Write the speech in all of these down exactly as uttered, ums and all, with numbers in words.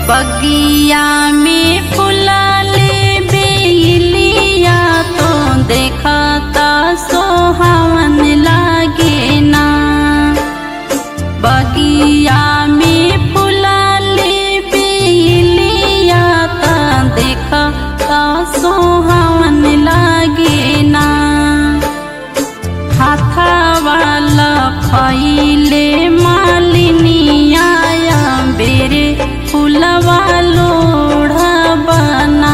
बगिया में फुलाले बेलिया तो देखता सोहावन लागे ना। बगिया में फुलाले बेलिया तो देखता सोहावन लागे ना। हाथा वाला फैले मालिनिया बेरे फुलवा लोढ़ा बना।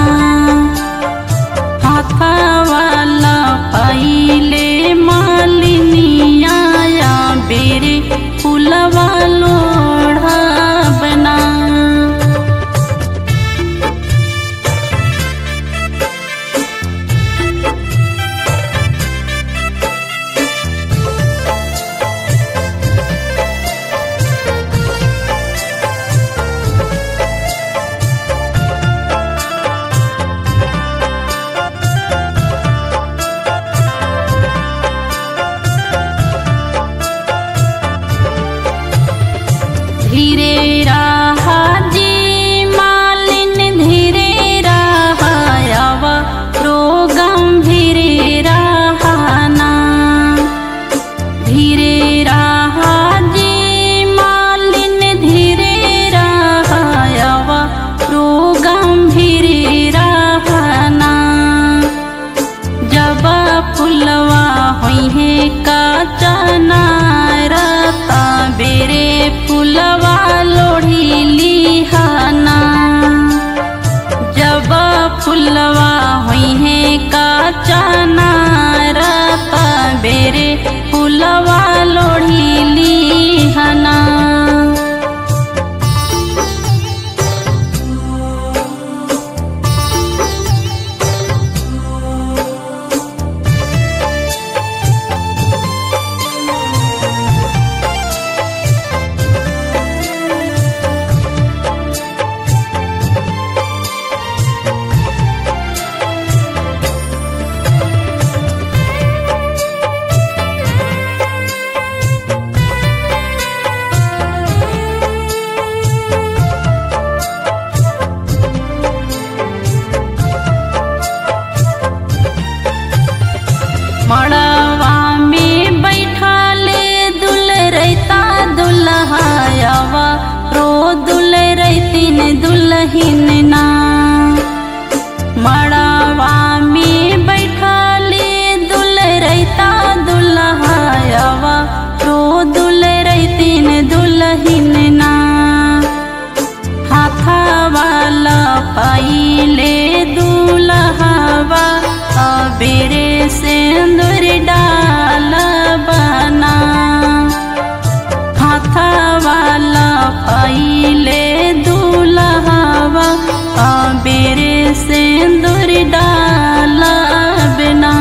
हाथा वाला फैले मालिनिया बेरे फुलवा लोढ़ा बना। धीरे रहा जी मालिन धीरे रहा अब रो गंभीरे रहना। धीरे रहा जी मालिन धीरे रहा अब रो गंभीरे रहना। जब फुलवा हुई है का चना रता बेरे फुलवा लोढ़ी लिहाना। जब फुलवा हुई है का चना रता बेरे फुलवा लोढ़ी लिहाना। मड़वा में बैठा ले दुल रहता दुल्हावा रो दुल रहतीन दुल्हिन ना। मड़वा में बैठा ले दुल रहता दुल्हावा रो दुल रहतीन दुल्हिन ना। हाथा वाला पाइले दुल्हावा बेरे सिंदूर डाल बना। हाथा वाला पाइले दुल्हावा बेरे सिंदूर डाल बना।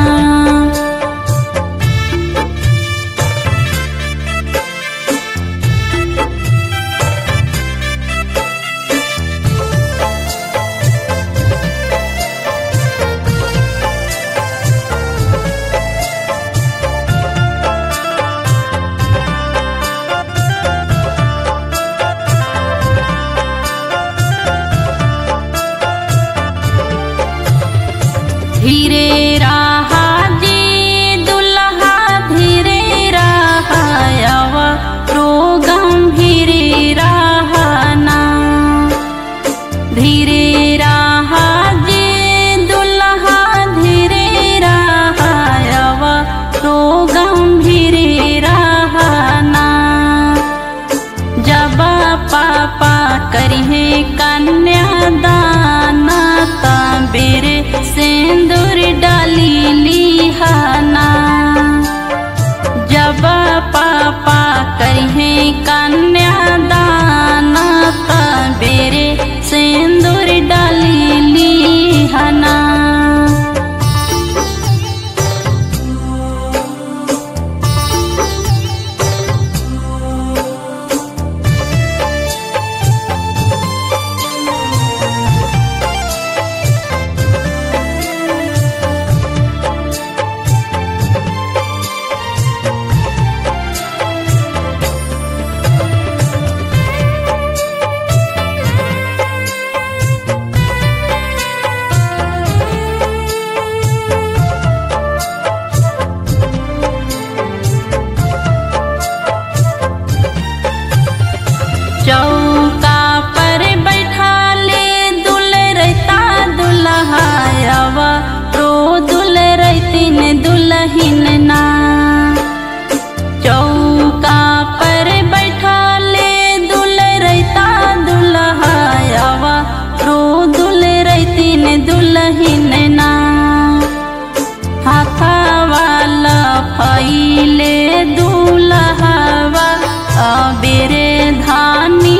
पहिले दुलहवा अबेरे धानी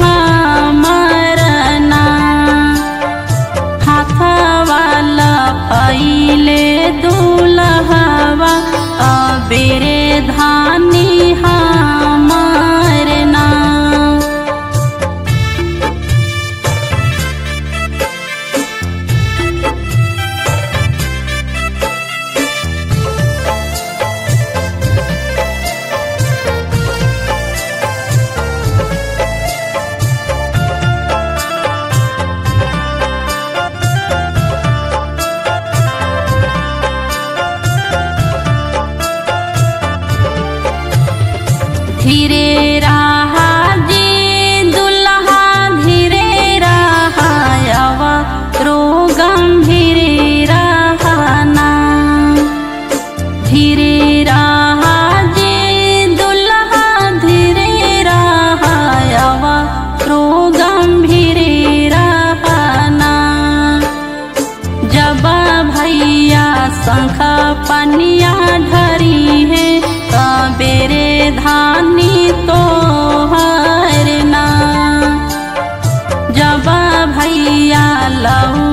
हमरना हाथवाला पहिले दुलहवा अबेरे धानी हमरना। धीरे रहा जी दुल्हा धीरे रहा अवरो गंभीर रहना। धीरे रहा जी दुल्हा धीरे रहा अवरो गंभीर रहना। जब भैया शंख पनिया ढरी है अबेरे धानी तो हरना। जब भैया लहू